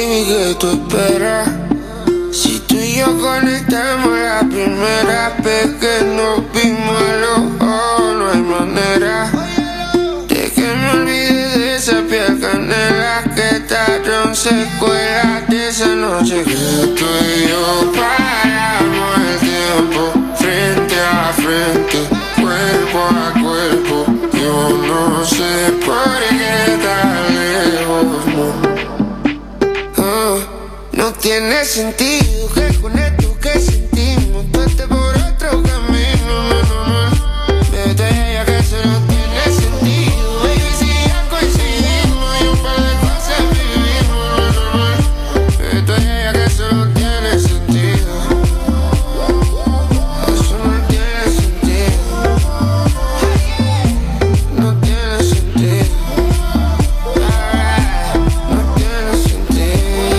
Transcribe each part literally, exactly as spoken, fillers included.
baby, ¿qué tú esperas? Si tú y yo conectamos la primera vez que nos vimos a los ojos, no hay manera de que me olvide de esa piel canela que tardaron secuelas de esa noche que tú y yo paramos el tiempo frente a frente, cuerpo a cuerpo. Yo no sé por qué tan lejos, no. Oh, no tiene sentido que con esto que sentimos tú estés por otro camino, no, no, no. Vete ya que eso no tiene sentido, baby, si ya coincidimos y un par de cosas vivimos, no, no, no. Vete ya que eso no tiene sentido. Eso no tiene sentido. No tiene sentido. No tiene sentido.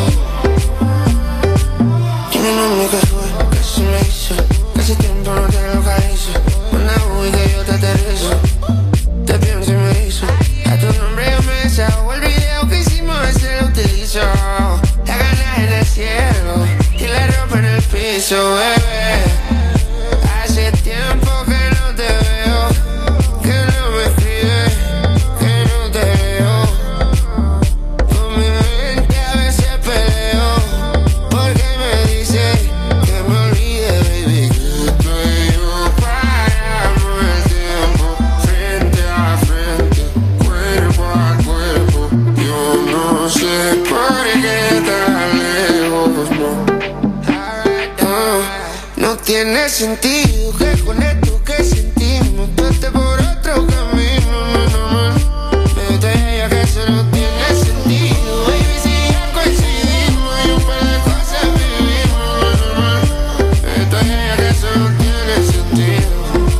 Dime, mami, qué fue, qué se me hizo. Que hace tiempo no te localizo. Una U y que yo te aterrizo. Te pienso y me hizo. A tu nombre yo me desahogo. El video que hicimos ese lo utilizo. La gana en el cielo y la ropa en el piso, bebé. Hace tiempo que no te veo, que no me escribes, que no te veo. Con mi mente a veces peleo, porque me dice que me olvide, baby, que tú y yo paramos el tiempo frente a frente, cuerpo a cuerpo. Yo no sé por qué tan lejos, no. No, no tiene sentido que con esto que sentimos tú estés por otro camino, no, no, no. Vete ya que eso no tiene sentido, baby, si ya coincidimos y un par de cosas vivimos, no, no, no. Vete ya que eso no tiene sentido.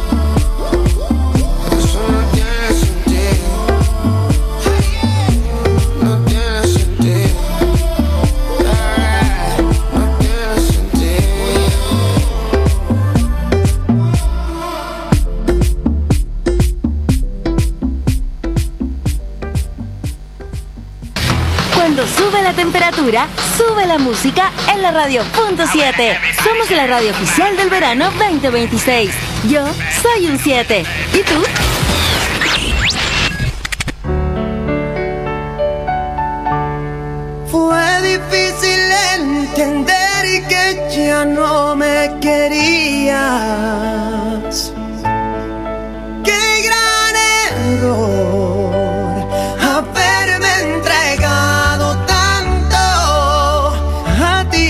Eso no tiene sentido. No tiene sentido. No tiene sentido. Cuando sube la temperatura, sube la música en la radio punto siete. Somos la radio oficial del verano veinte veintiséis. Yo soy un siete. ¿Y tú? Fue difícil entender que ya no me querías. Qué gran error haberme entregado tanto a ti.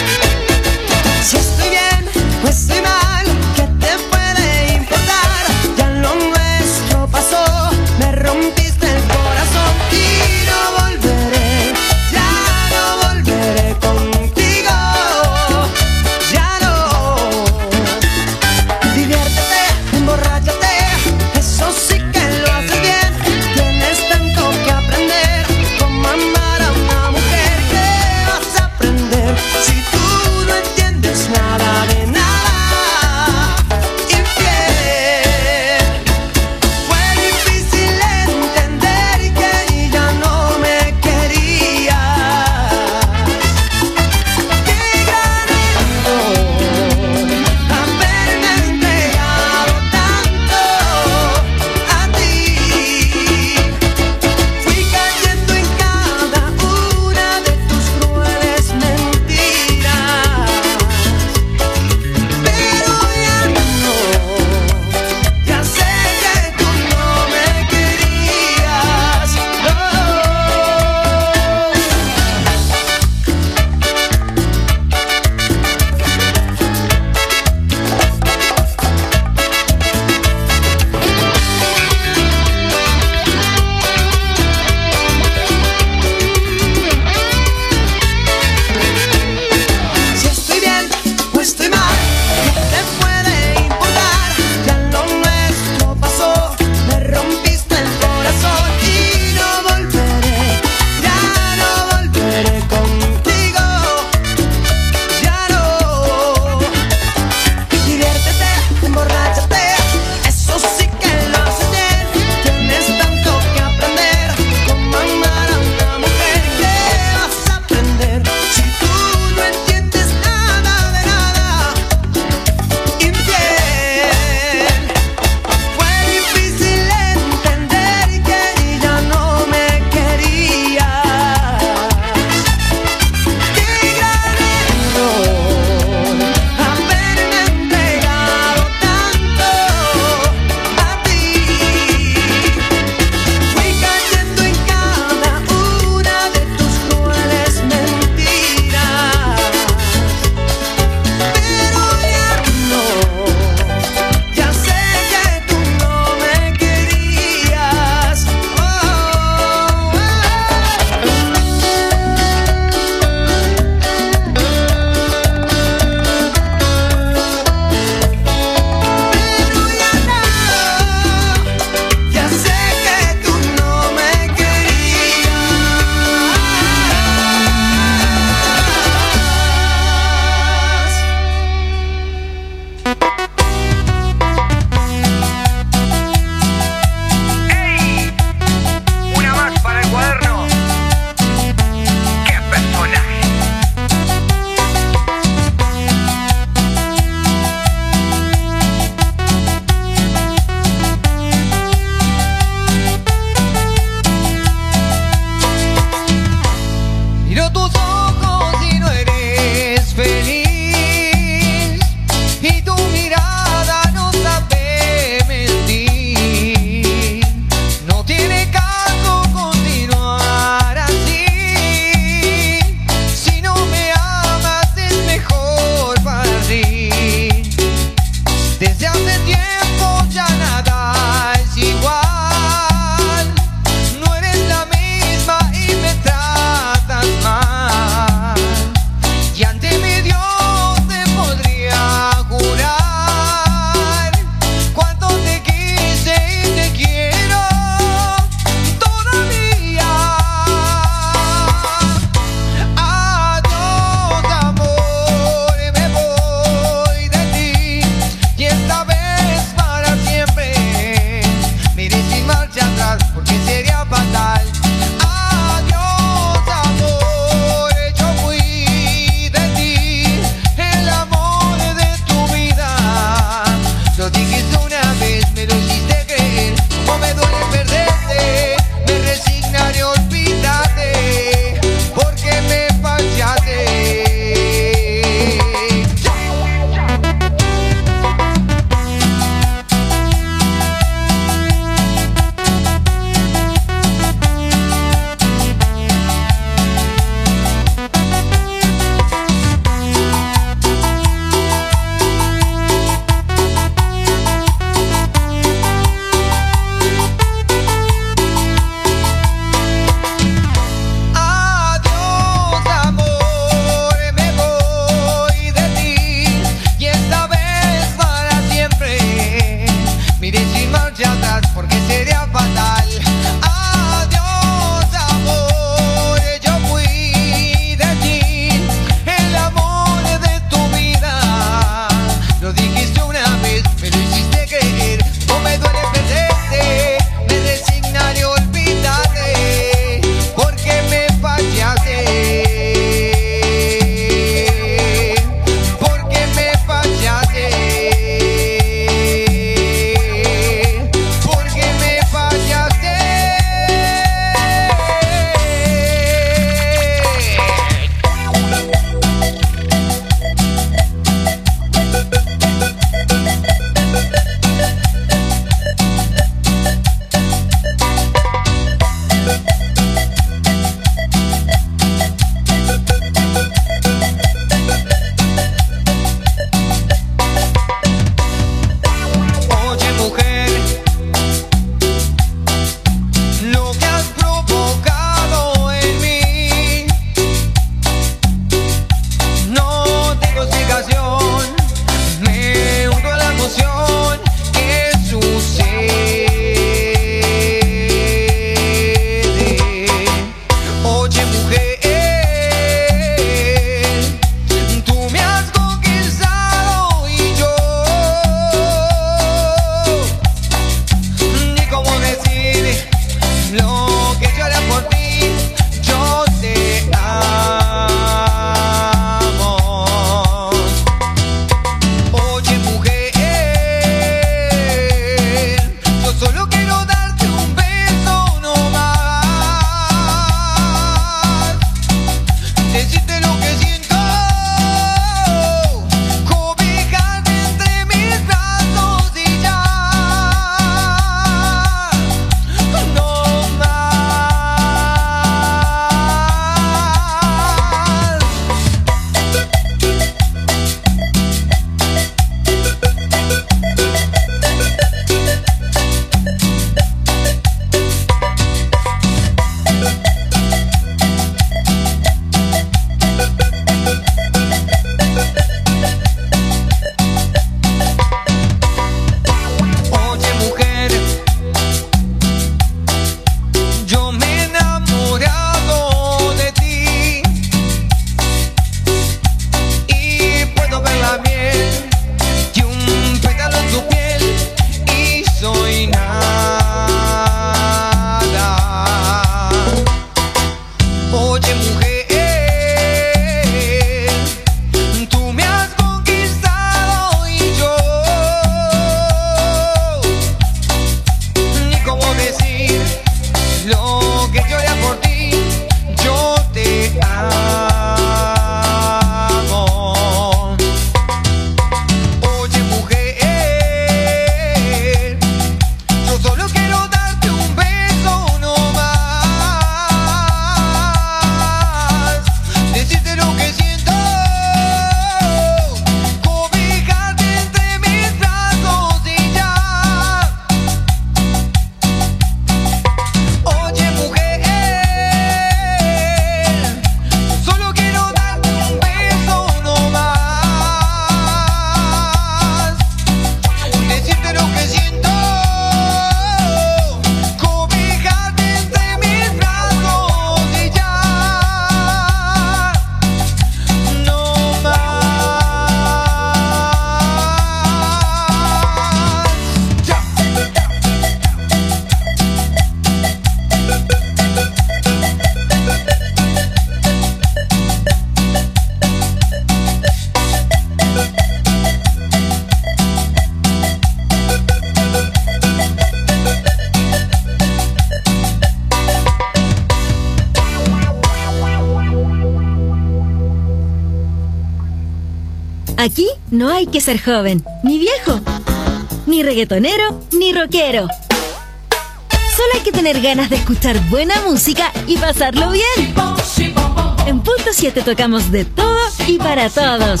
Aquí no hay que ser joven, ni viejo, ni reggaetonero, ni rockero. Solo hay que tener ganas de escuchar buena música y pasarlo bien. En Punto siete tocamos de todo y para todos.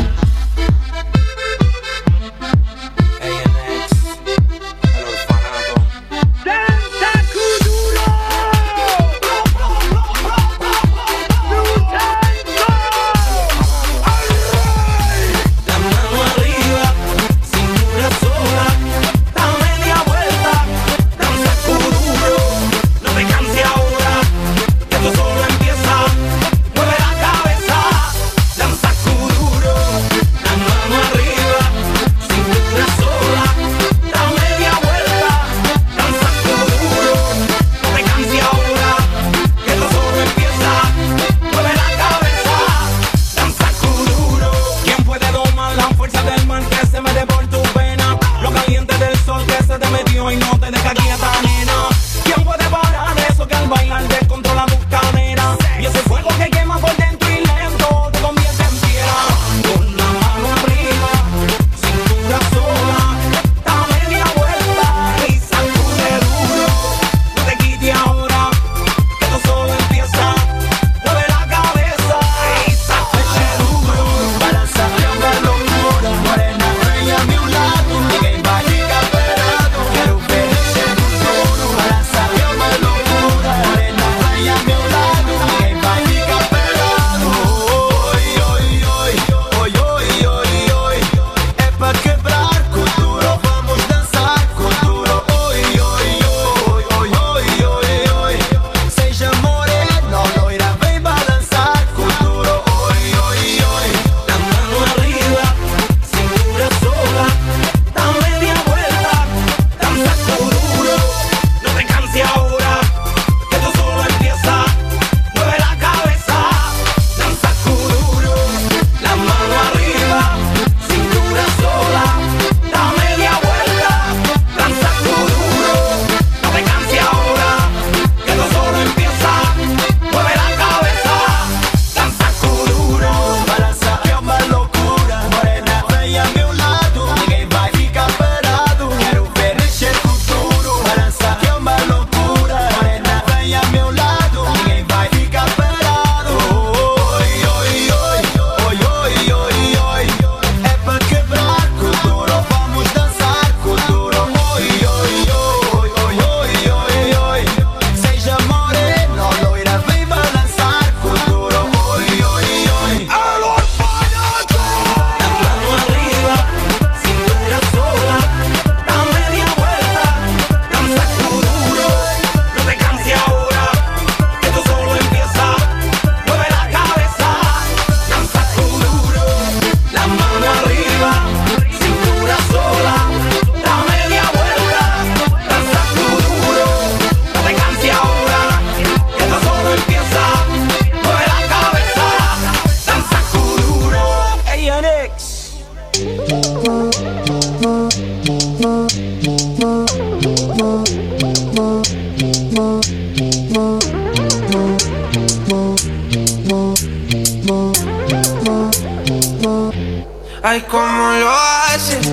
Ay, cómo lo haces,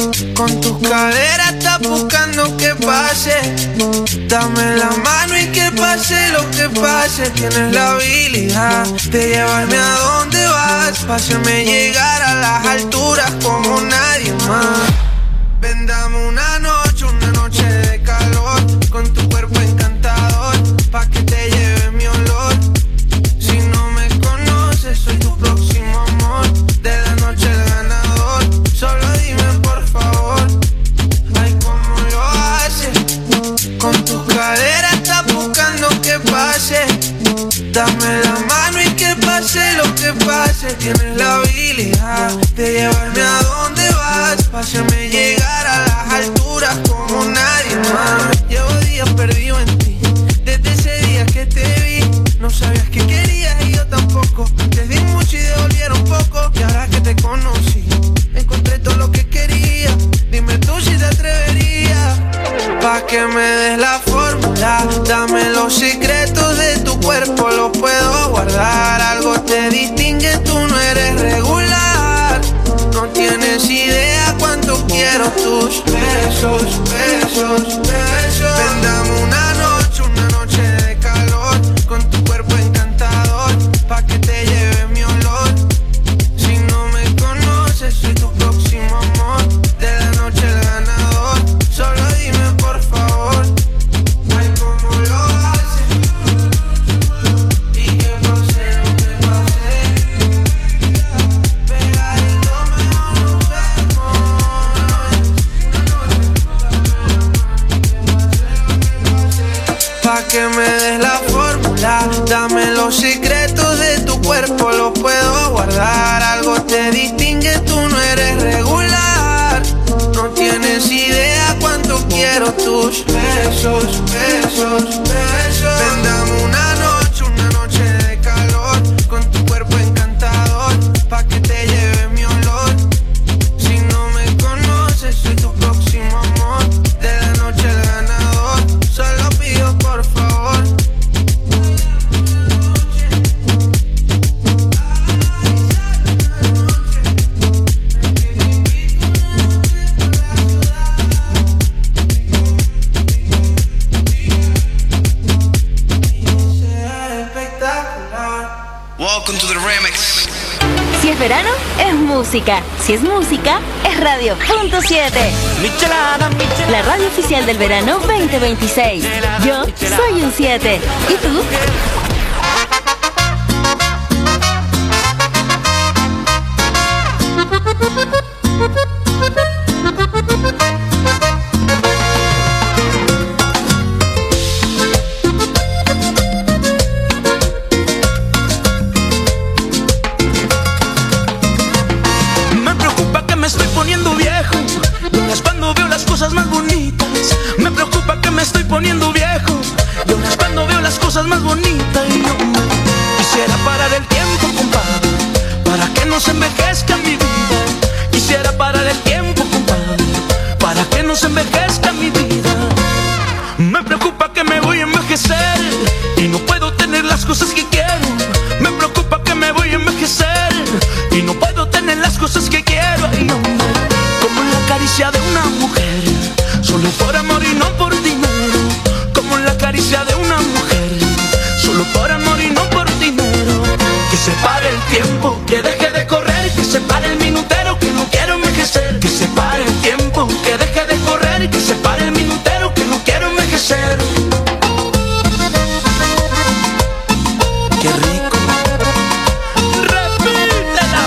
con tus caderas estás buscando que pase. Dame la mano y que pase lo que pase. Tienes la habilidad de llevarme a donde vas, pa' hacerme llegar a las alturas como nadie más. Ven, dame una noche, una noche de calor, con tu cuerpo encantador, pa' que te lleve mi olor. Si no me conoces, soy tu próximo amor, de la noche el ganador. Solo dime por favor, ay, cómo lo haces, con tus caderas estás buscando que pase. Dame la mano y que pase lo que pase. Tienes la habilidad de llevarme a donde vas, pa' hacerme llegar a las alturas como nadie más. Llevo días perdido en ti, desde ese día que te vi. No sabías que querías y yo tampoco. Te di mucho y dolieron poco. Y ahora que te conocí, encontré todo lo que quería. Dime tú si te atreverías, pa' que me des la fórmula. Dame los secretos de tu cuerpo, los puedo guardar. Algo te distingue, tú no eres regular. tus besos, besos, besos. Vendamos una noche, una noche de calor, con tu cuerpo encantador, pa' que te lleve mi olor. Si no me conoces, soy tu próximo amor, de la noche el ganador. Solo dime por favor, ay, cómo lo haces, y que pase lo que pase. Pegadito mejor nos vemos. Pa' que me des la fórmula, dame los secretos de tu cuerpo, los puedo guardar. Algo te distingue, tú no eres regular. No tienes idea cuánto quiero tus besos, besos, besos. Vendamos una noche, una noche de calor, con tu cuerpo encantador, pa' que te lleve mi olor. Si no me conoces, soy tu próximo amor, de la noche el ganador. Solo pido por favor. Welcome to the remix. Si es verano, es música. Si es música, es Radio Punto siete. La radio oficial del verano veinte veintiséis. Yo soy un siete. ¿Y tú? Me preocupa que me estoy poniendo viejo, y ahora es cuando veo las cosas más bonitas. Me preocupa que me estoy poniendo viejo, y ahora es cuando veo las cosas más bonitas. Y yo me quisiera parar el tiempo, compadre, para que no se envejezca mi vida. Quisiera parar el tiempo, compadre, para que no se envejezca mi vida. Me preocupa que me voy a envejecer y no puedo tener las cosas que quiero. Me preocupa que me voy a envejecer y no puedo tener las cosas que quiero. Ay, hombre, como la caricia de una mujer, solo por amor y no por dinero. Como la caricia de una mujer, solo por amor y no por dinero. Que se pare el tiempo, que deje de correr, que se pare el minutero, que no quiero envejecer. Que se pare el tiempo, que deje de correr, que se pare el minutero, que no quiero envejecer. Qué rico. Repítela.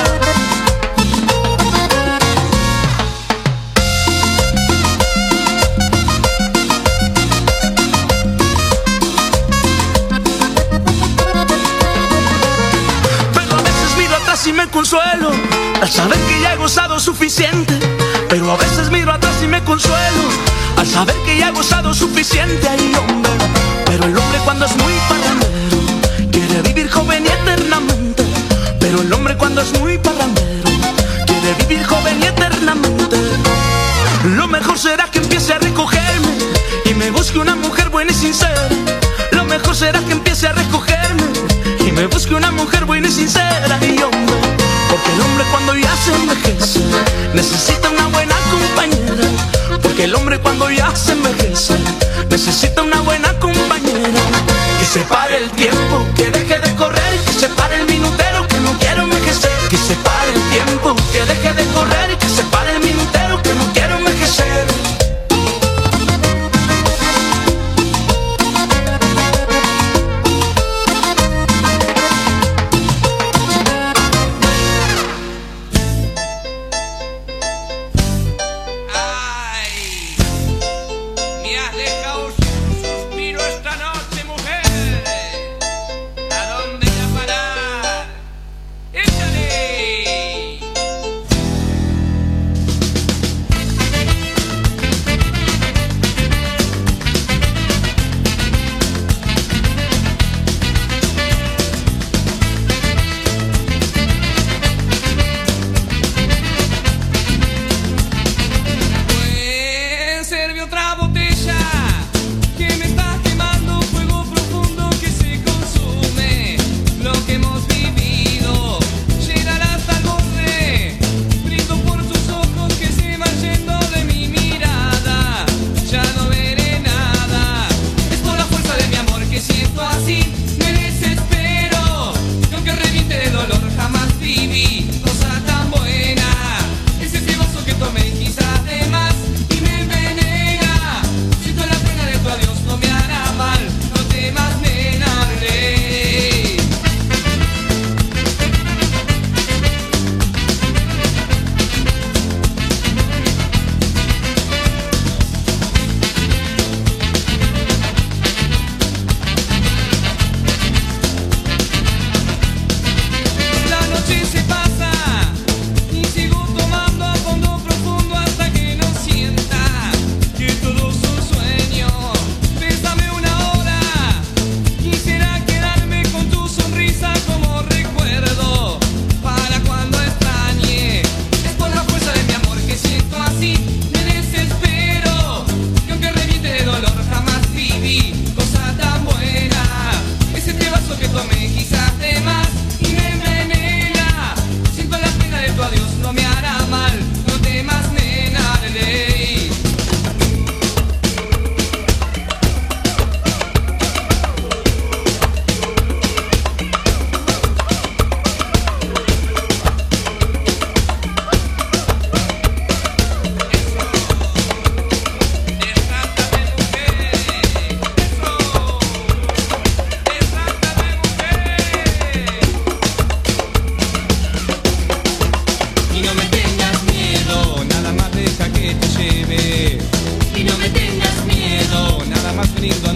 Pero a veces miro atrás y me consuelo al saber que ya he gozado suficiente. Pero a veces miro atrás y me consuelo al saber que ya he gozado suficiente. Ay, hombre, pero el hombre cuando es muy parrandero quiere vivir joven y eternamente. Pero el hombre cuando es muy parrandero quiere vivir joven y eternamente. Lo mejor será que empiece a recogerme y me busque una mujer buena y sincera. Lo mejor será que empiece a recogerme y me busque una mujer buena y sincera. Y hombre, porque el hombre cuando ya se envejece necesita una buena compañera. Porque el hombre cuando ya se envejece necesita una buena compañera. Que se pare el tiempo, que deje de correr, que se pare el minutero, que no quiero envejecer. Que se pare el tiempo, que deje de correr, que se pare el minutero, que no quiero envejecer. Ay, me has dejado un suspiro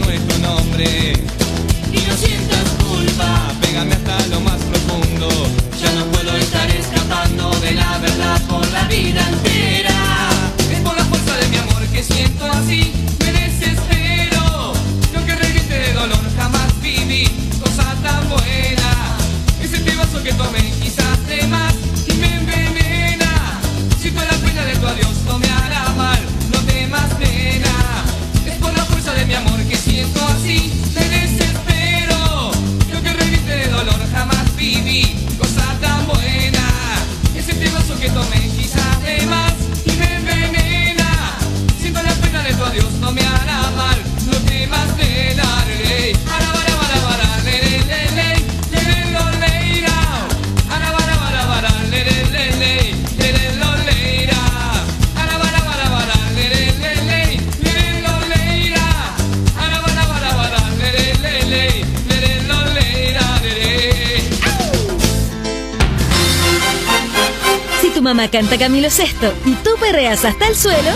nuestro nombre. Y no sientas culpa, pégame hasta lo más profundo. Ya no puedo estar escapando de la verdad por la vida entera. Es por la fuerza de mi amor que siento así, me desespero. Yo que reviente de dolor jamás viví cosa tan buena. Es este vaso que tomé quizás de más y me envenena. Siento la pena de tu adiós, no me hará mal, no temas nena. Es por la fuerza de mi amor que siento así, me desespero. Yo que reviente de dolor jamás viví cosa tan buena. Es este vaso que tomé quizás de más y me envenena. Siento la pena de tu adiós, no me hará mal, no temas nena. Ara bara bara bara, le le le le, le le lo leira. Ara bara bara bara, le le le le, le le lo leira. Ara bara bara bara, le le le le, le le lo leira. Ara bara bara bara, le le le le, le le lo leira. Si tu mamá canta Camilo Sesto y tú perreas hasta el suelo,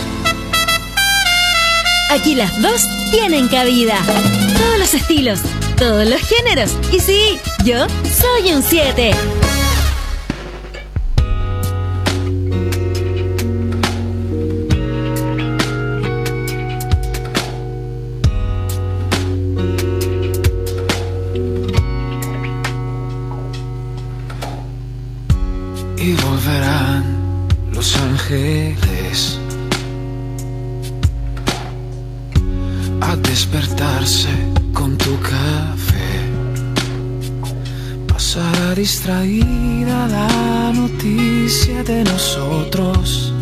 aquí las dos tienen cabida. Todos los estilos, todos los géneros. Y sí, yo soy un siete. Y volverán los ángeles a despertarse con tu café. Pasará distraída la noticia de nosotros.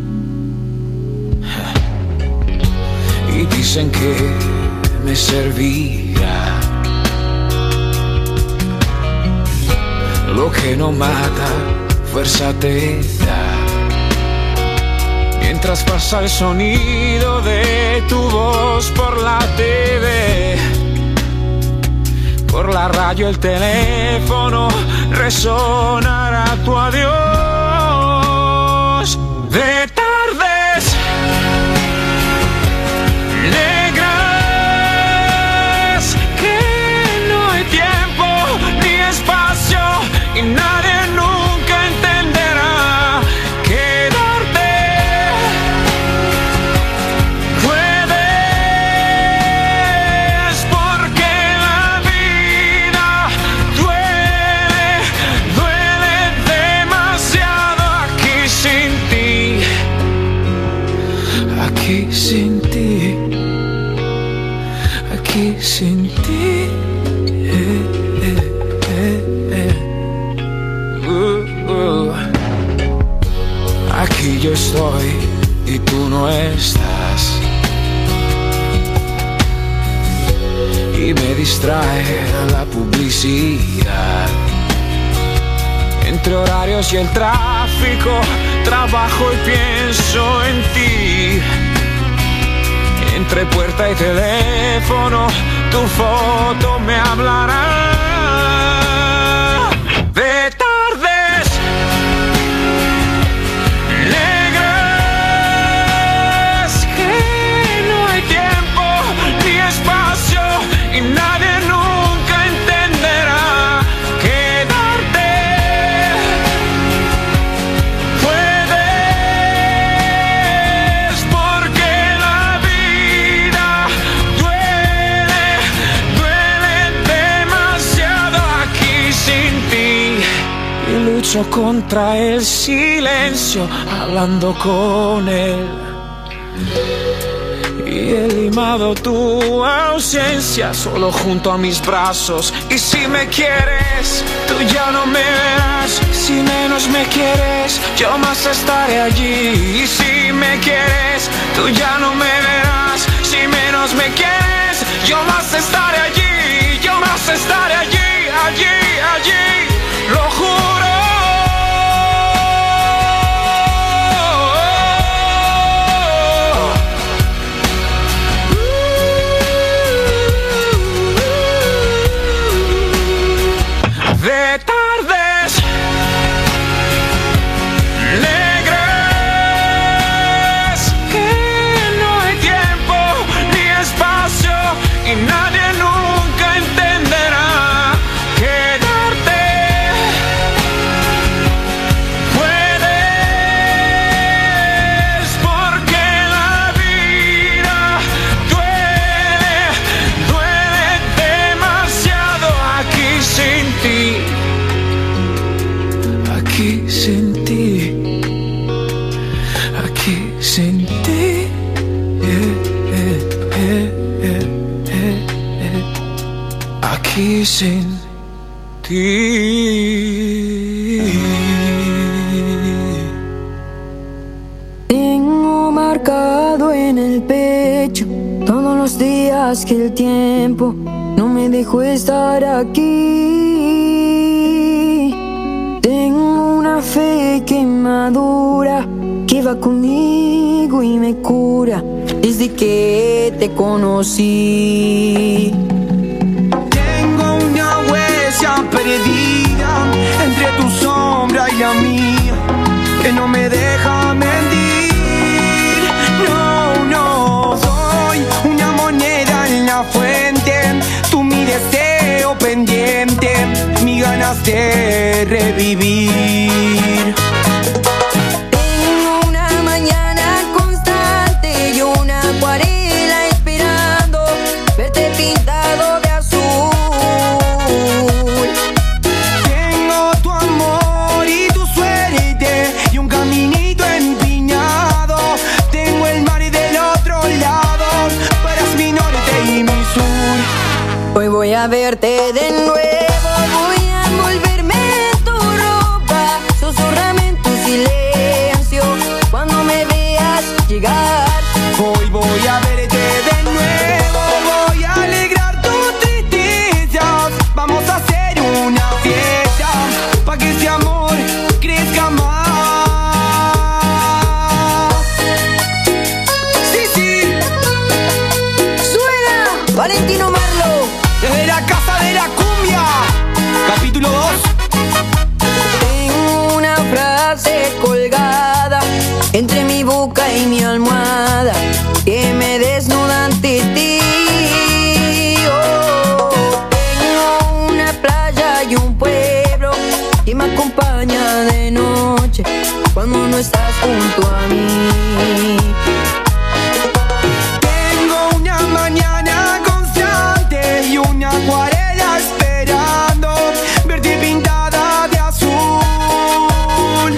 Y dicen que me servirá lo que no mata, fuerza te da. Mientras pasa el sonido de tu voz por la T V, por la radio, el teléfono, resonará tu adiós. De tardes negras, que no hay tiempo ni espacio y nadie nunca entenderá. Quedarte puedes porque la vida duele, duele demasiado aquí sin ti, aquí sin ti, aquí sin ti. Eh, eh, eh, eh. Uh, uh. Aquí yo estoy y tú no estás, y me distrae la publicidad. Entre horarios y el tráfico, trabajo y pienso en ti. Entre puerta y teléfono, tu foto me hablará. De tardes negras, que no hay tiempo ni espacio y nadie nunca entenderá. Quedarte puedes porque la vida duele, duele demasiado aquí sin ti. Y lucho contra el silencio, hablando con él. Y he limado tu ausencia solo junto a mis brazos. Y si me quieres, tú ya no me verás. Si menos me quieres, yo más estaré allí. Y si me quieres, tú ya no me verás. Si menos me quieres, yo más estaré allí. Yo más estaré allí, allí, allí. Lo juro. De tardes negras, que no hay tiempo ni espacio y aquí sin ti. Tengo marcado en el pecho todos los días que el tiempo no me dejó estar aquí. Tengo una fe que madura, que va conmigo y me cura desde que te conocí. Tengo una huella perdida entre tu sombra y la mía, que no me deja mentir. No, no, soy una moneda en la fuente, tú mi deseo pendiente, mis ganas de revivir. Tengo una mañana constante y una acuarela esperando verte pintado de azul. Tengo tu amor y tu suerte y un caminito empinado. Tengo el mar del otro lado, tú eres mi norte y mi sur. Hoy voy a verte de nuevo, voy a envolverme en tu ropa, susurrame en tu silencio cuando me veas llegar. Hoy voy a verte de nuevo, voy a alegrar tus tristezas. Vamos a hacer una fiesta pa' que ese amor crezca más. Sí, sí, ¡Suena! Valentino Marlo. desde la casa de la cumbia, capítulo dos. Tengo una frase colgada entre mi boca y mi almohada que me desnuda ante ti. Oh, tengo una playa y un pueblo que me acompaña de noche cuando no estás junto a mí. Tengo una mañana constante y una acuarela esperando verte pintada de azul.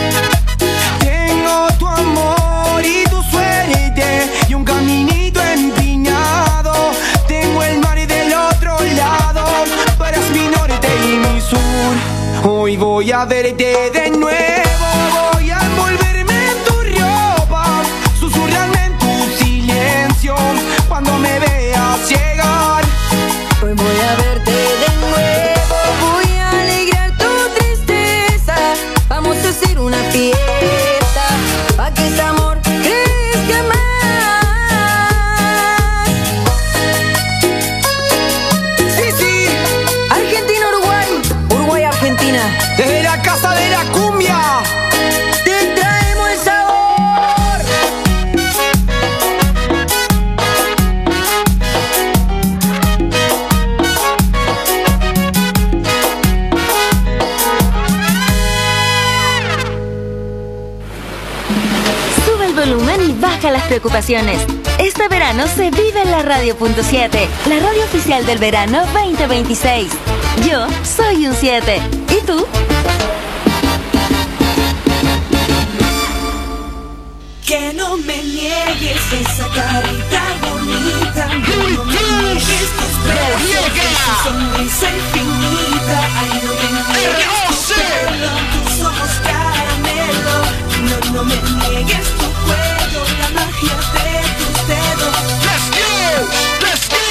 Tengo tu amor y tu suerte y un caminito empinado. Tengo el mar del otro lado, tú eres mi norte y mi sur. Hoy voy a verte de nuevo, voy a envolverme en tu ropa, susurrarme en tu silencio cuando me veas llegar. Hoy voy a verte de nuevo, voy a alegrar tu tristeza. Vamos a hacer una fiesta pa' que este amor crezca más. Sí, sí, Argentina, Uruguay, Uruguay, Argentina. desde la casa de la cumbia. Te traemos el sabor. Sube el volumen y baja las preocupaciones. Este verano se vive en la Radio punto siete, la radio oficial del verano veinte veintiséis. Yo soy un siete. ¿Y tú? Que no me niegues esa carita bonita, no me niegues tus besos, esa sonrisa infinita. Ay, no me niegues tu pelo, tus ojos caramelo. No, no me niegues tu cuello, la magia de tus dedos. Let's go, let's go.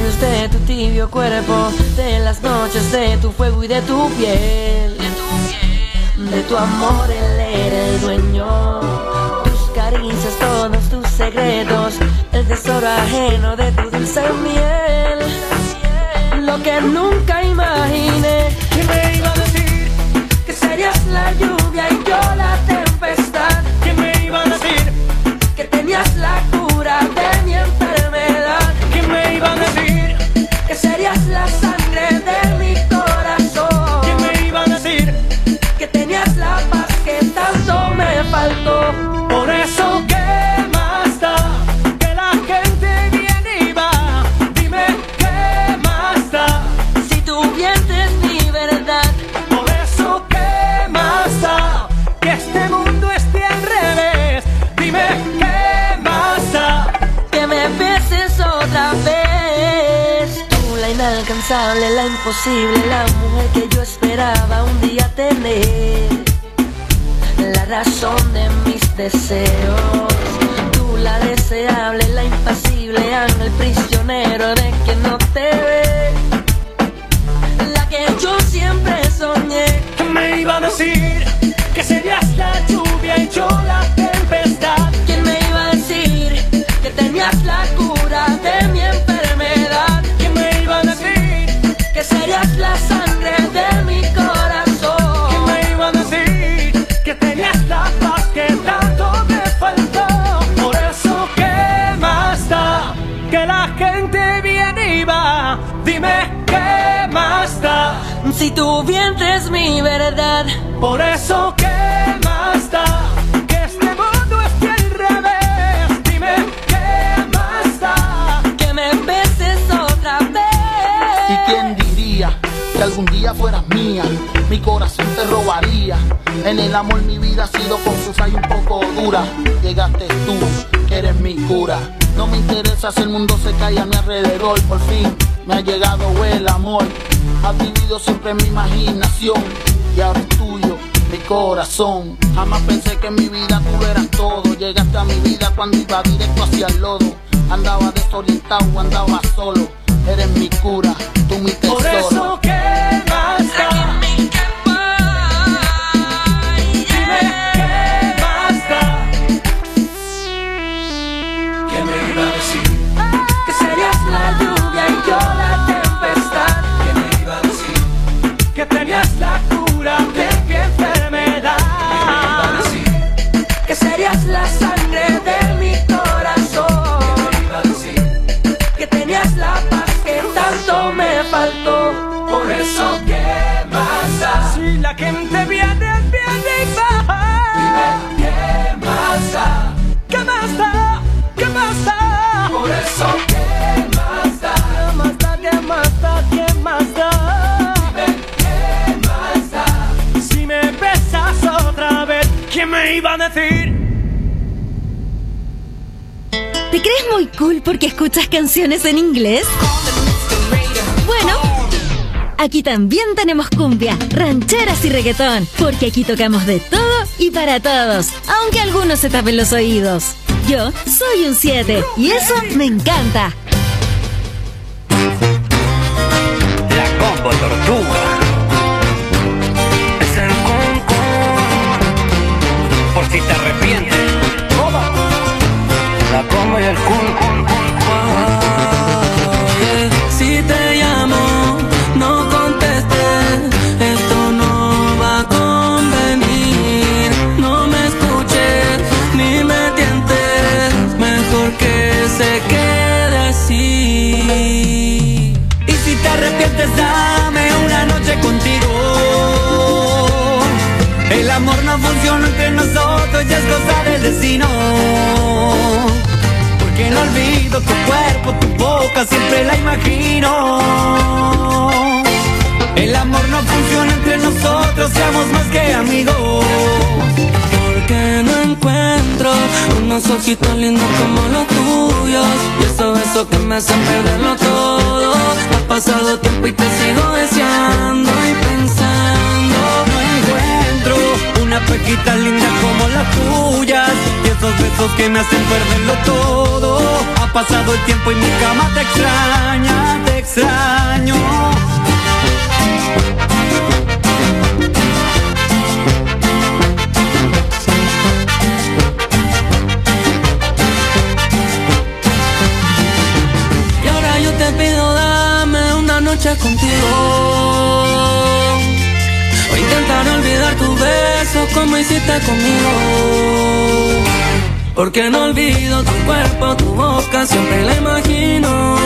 sueños de tu tibio cuerpo, de las noches de tu fuego y de tu piel. De tu amor él era el dueño, tus caricias, todos tus secretos, el tesoro ajeno de tu dulce miel. Lo que nunca imaginé, que me iba a decir que serías la lluvia y yo la tempestad. Que me iba a decir que tenías la cura de mi enfermedad. Que me iba a decir que serías la sangre de mi corazón. Que me iba a decir que tenías la paz que tanto me faltó. Por eso, ¿qué más da? Que la gente viene y va. Dime, ¿qué más da? Si tu vientre es mi verdad. Por eso, ¿qué más da? Que este mundo esté al revés. Dime, ¿qué más da? Que me beses otra vez. Tú, la inalcanzable, la imposible, la mujer que yo esperaba un día tener, la razón de mis deseos. Tú, la deseable, la impasible, ángel prisionero de quien no te ve, la que yo siempre soñé. Que me iba a decir que serías la lluvia y yo la tempestad. ¿Quién me iba a decir que tenías la cura de mi enfermedad? ¿Quién me iba a decir que serías la sangre de mi corazón? ¿Quién me iba a decir que tenías la paz que tanto me faltó? Por eso, ¿qué más da? Que la gente viene y va. Dime, ¿qué más da? Si tu vientre es mi verdad. Por eso, ¿qué más da? Que este mundo esté al revés. Dime, ¿qué más da? Que me beses otra vez. ¿Y quién diría que algún día fueras mía? Mi corazón te robaría. En el amor mi vida ha sido confusa y un poco dura. Llegaste tú, que eres mi cura. No me interesa si el mundo se cae a mi alrededor. Por fin me ha llegado el amor. Has vivido siempre en mi imaginación y ahora es tuyo mi corazón. Jamás pensé que en mi vida tú eras todo. Llegaste a mi vida cuando iba directo hacia el lodo. Andaba desorientado, andaba solo. Eres mi cura, tú mi tesoro. Por eso, ¿qué más da? Dime, ¿qué más da? ¿Qué me iba a decir? Que serías la lluvia y yo la tempestad. ¿Qué me iba a decir? Que tenías la cura de mi enfermedad. ¿Qué me iba a decir? Que serías la sangre de mi corazón. ¿Qué me iba a decir? Que tenías la paz que tanto me faltó. Por eso, ¿qué más da? Si la gente viene, viene y va. Dime, ¿qué más da? ¿Qué más da? ¿Qué más da? Por eso, ¿qué más da? ¿Qué más da? ¿Qué más da? ¿Qué más da? Dime, ¿qué más da? Si me besas otra vez, ¿quién me iba a decir? ¿Te crees muy cool porque escuchas canciones en inglés? Bueno, aquí también tenemos cumbia, rancheras y reggaetón, porque aquí tocamos de todo y para todos, aunque algunos se tapen los oídos. Yo soy un siete y eso me encanta. La Combo Tortuga es el concón, por si te arrepientes. La Combo y el Kun. Si te llamo, no contestes, esto no va a convenir. No me escuches, ni me tientes, mejor que se quede así. Y si te arrepientes, dame una noche contigo. El amor no funciona entre nosotros, ya es cosa del destino. Que no olvido tu cuerpo, tu boca, siempre la imagino. El amor no funciona entre nosotros, seamos más que amigos. Porque no encuentro unos ojitos lindos como los tuyos, y esos besos que me hacen perderlo todo. Ha pasado tiempo y te sigo deseando y pensando. No encuentro una pequita linda como las tuyas, y esos besos que me hacen perderlo todo. Ha pasado el tiempo y mi cama te extraña, te extraño. Y ahora yo te pido, dame una noche contigo. O intentar olvidar tu beso como hiciste conmigo. Porque no olvido tu cuerpo, tu boca, siempre la imagino.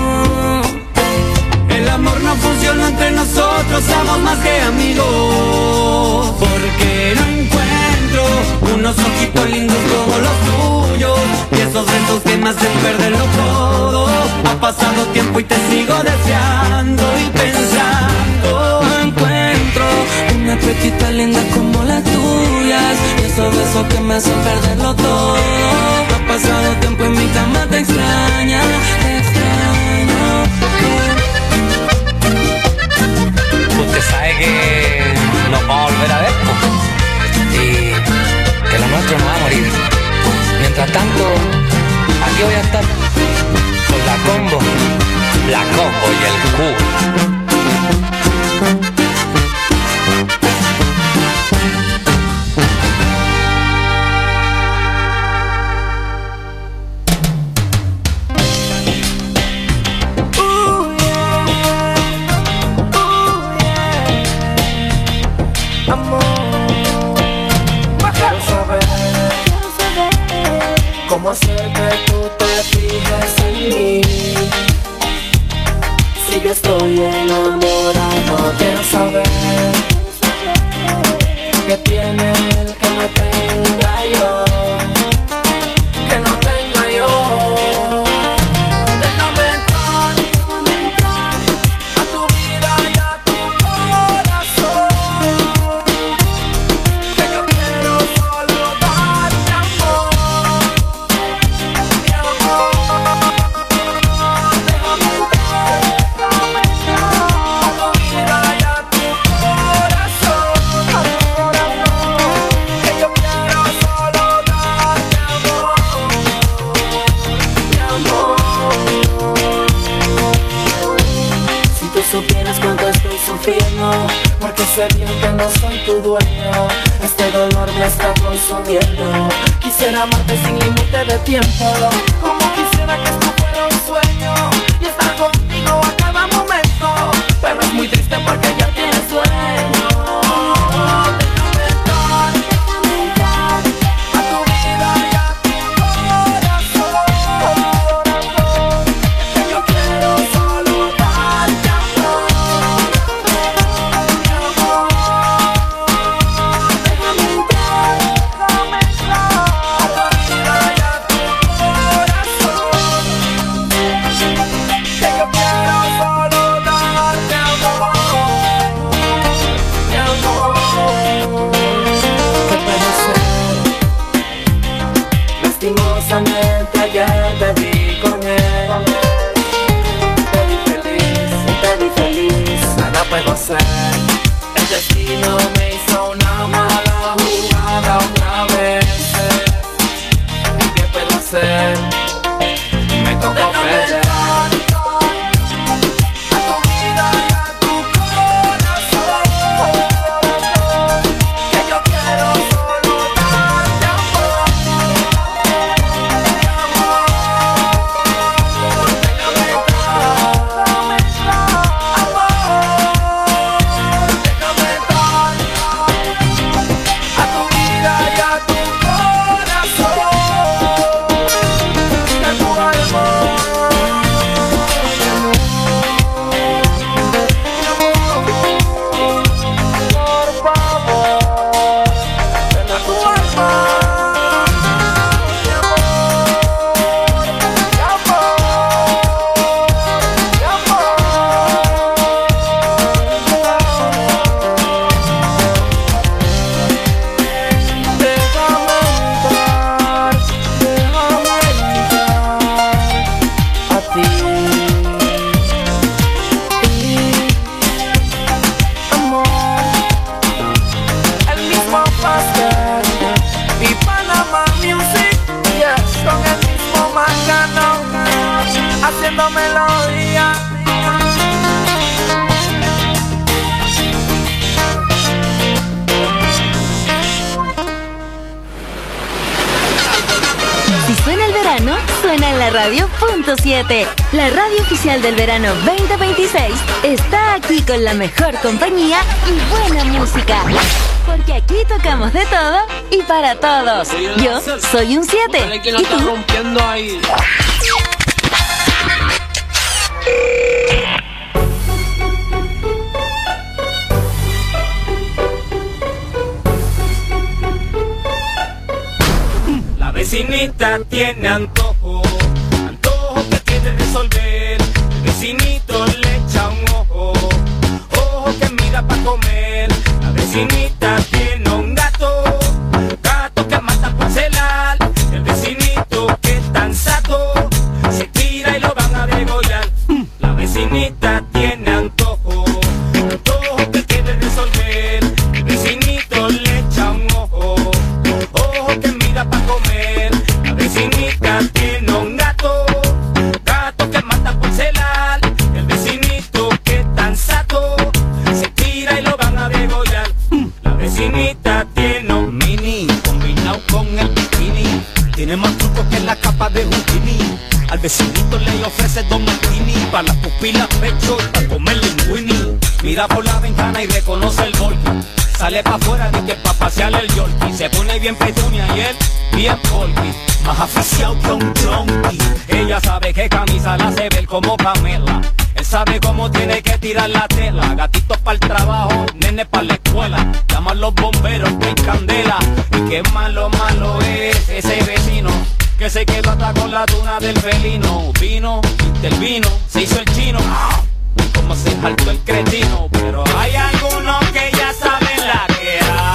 El amor no funciona entre nosotros, somos más que amigos. Porque no encuentro unos ojitos lindos como los tuyos y esos besos que me hacen perderlo todo. Ha pasado tiempo y te sigo deseando y pensando. No encuentro una pechita linda como las tuyas y esos besos que me hacen perderlo todo. Ha pasado tiempo y mi cama te extraña, te extraño. Usted sabe que nos vamos a volver a ver, po, y que lo nuestro no va a morir. Mientras tanto, aquí voy a estar con la combo, la combo y el cubo. ¿Cómo hacer que tú te fijes en mí? Si yo estoy enamorado, quiero saber qué tiene él que no tenga yo, que no tenga yo. Déjame entrar, déjame entrar a tu vida y a tu corazón, que yo quiero solo darte amor. Supieras cuánto estoy sufriendo, porque sé bien que no soy tu dueño. Este dolor me está consumiendo. Quisiera amarte sin límite de tiempo, como quisiera que esto fuera un sueño y estar contigo a cada momento. Pero es muy triste porque ya tienes sueño. Déjame entrar, déjame entrar a tu vida y a tu corazón, que yo quiero solo darte amor. Lastimosamente ayer te vi con él, te vi feliz, te vi feliz. Nada puedo hacer, el destino me hizo una mala jugada otra vez. ¿Y qué puedo hacer? Me tocó perder. melodía. Si suena el verano, suena en la radio punto siete. La radio oficial del verano veinte veintiséis está aquí con la mejor compañía y buena música. Porque aquí tocamos de todo y para todos. Yo soy un siete. ¿Y tú? Rompiendo ahí. La vecinita tiene antojo, antojo que quiere resolver. El vecinito le echa un ojo, ojo que mira pa' comer. La vecinita tiene un gato, gato que mata por celar. El vecinito que es tan sato, se tira y lo van a degollar. La vecinita tiene antojo, antojo que quiere resolver. El vecinito le echa un ojo, ojo que mira pa' comer. La vecinita tiene un gato, gato que mata por celar. El vecinito que es tan sato, se tira y lo van a degollar. La vecinita tiene un mini, combinado con el bikini. Tiene más trucos que la capa de Houdini. Al vecinito le ofrece dos martini, para las pupilas pecho y para comer linguini. Mira por la ventana y reconoce el golpe. Sale pa' afuera de que pa' pasearle el yorkie. Se pone bien petunia y él bien polky, más aficiado que un junkie. Ella sabe que camisa la hace ver como Pamela. Él sabe cómo tiene que tirar la tela. Gatitos para el trabajo, nene para la escuela. Llaman los bomberos que hay candela. Y qué malo, malo es ese vecino que se quedó hasta con la tuna del felino. Vino, intervino, se hizo el chino. Y como se saltó el cretino. Pero hay algunos que ya saben la que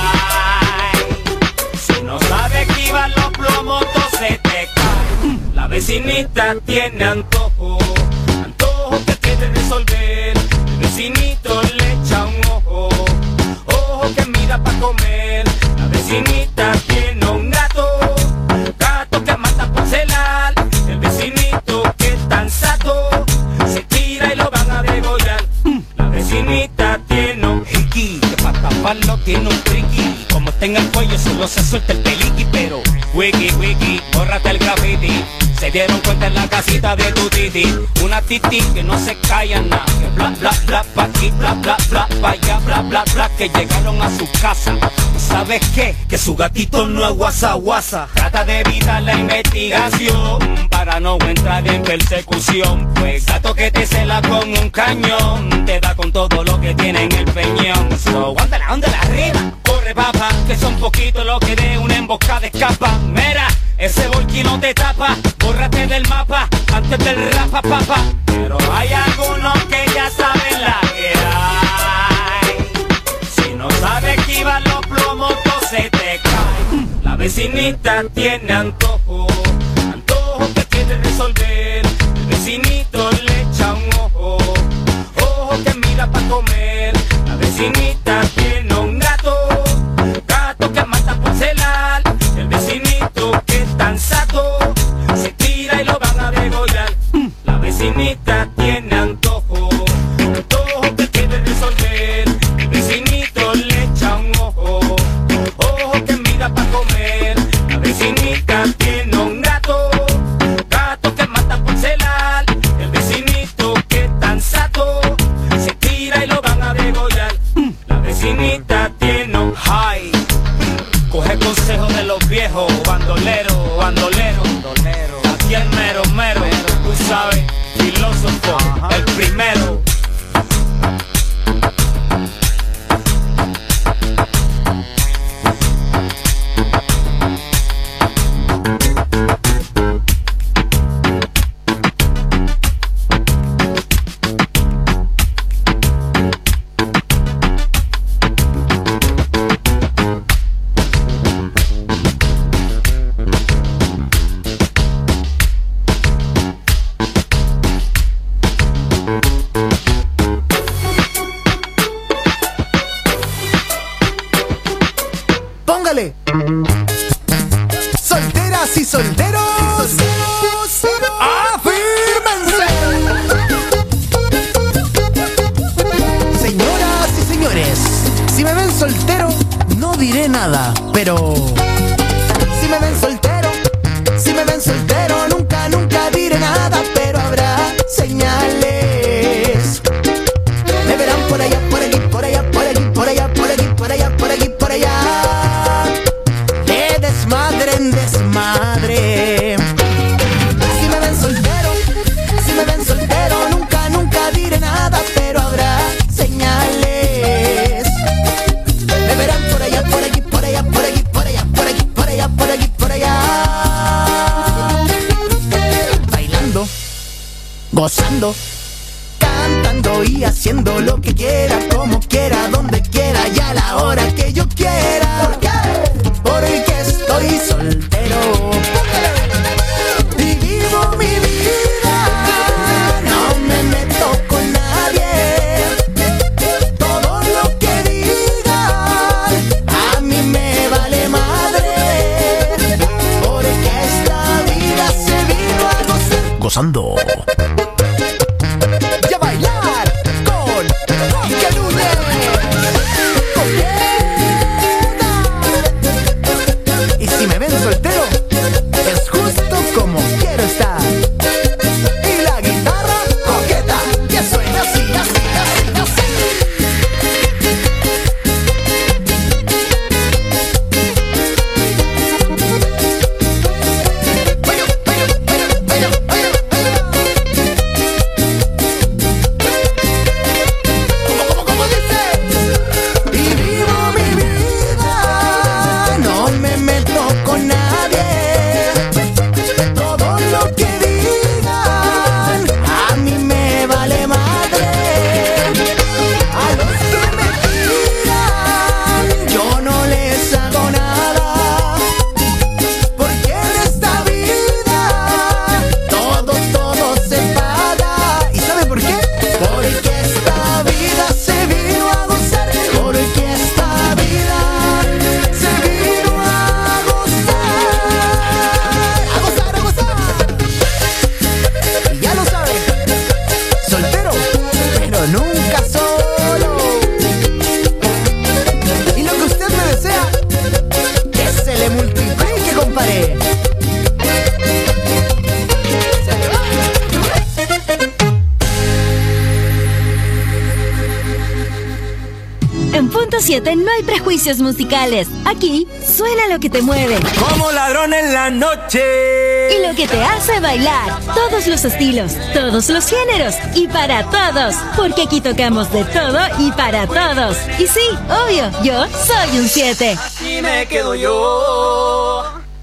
hay. Si no sabes esquivar los plomos, se te cae. La vecinita tiene antojo, antojo que quiere resolver. El vecinito le echa un ojo, ojo que mira pa' comer. La vecinita tiene un gato, gato que mata por celar. El vecinito que es tan sato, se tira y lo van a degollar. La vecinita tiene un hiki, que pa' taparlo tiene un triqui. Como está en el cuello solo se suelta el peliqui. Pero wiki, wiki, bórrate el graffiti. Se dieron cuenta en la casita de tu titi. Una titi que no se calla nada. Que bla, bla, bla, pa' aquí, bla, bla, bla, pa' allá, bla, bla, bla. Que llegaron a su casa. ¿Y sabes qué? Que su gatito no es guasa, guasa. Trata de evitar la investigación para no entrar en persecución. Pues gato que te cela con un cañón, te da con todo lo que tiene en el peñón. So, ándala, ándala arriba. Corre, papá, que son poquitos los que de una emboscada escapa. Mira, ese volky no te tapa, bórrate del mapa antes del rapa, papá. Pero hay algunos que ya saben la que hay. Si no sabes esquivar los plomos, todo se te cae. La vecinita tiene antojo, antojo que quiere resolver. El vecinito le echa un ojo, ojo que mira pa' comer. La vecinita tiene un gato, gato que mata por celar. El vecinito que es tan sato, se tira y lo van a degollar. La vecinita tiene antojo, antojo que quiere resolver. El vecinito le echa un ojo, ojo que mira pa' comer. La vecinita tiene un gato, gato que mata por celar. El vecinito que es tan sato, se tira y lo van a degollar. La vecinita tiene un high. Coge consejo de los viejos, bandolero, bandolero, bandolero. Aquí el mero, mero, tú sabes, filósofo, el primero. Póngale. Solteras y solteros, afírmense. Gozando, cantando y haciendo lo que quiera, como quiera, donde quiera y a la hora que yo quiera. ¿Por qué? Porque estoy soltero y vivo mi vida, no me meto con nadie. Todo lo que digan a mí me vale madre, porque esta vida se vino a gozar. Gozando. siete no hay prejuicios musicales. Aquí suena lo que te mueve. Como ladrón en la noche. Y lo que te hace bailar. Todos los estilos, todos los géneros y para todos. Porque aquí tocamos de todo y para todos. Y sí, obvio, yo soy un siete. Así me quedo yo.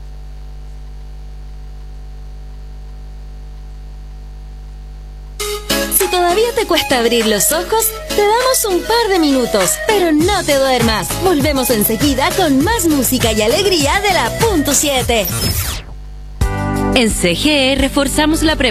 Si todavía te cuesta abrir los ojos, te damos un par de minutos, pero no te duermas. Volvemos enseguida con más música y alegría de la punto siete. En C G E reforzamos la prevención.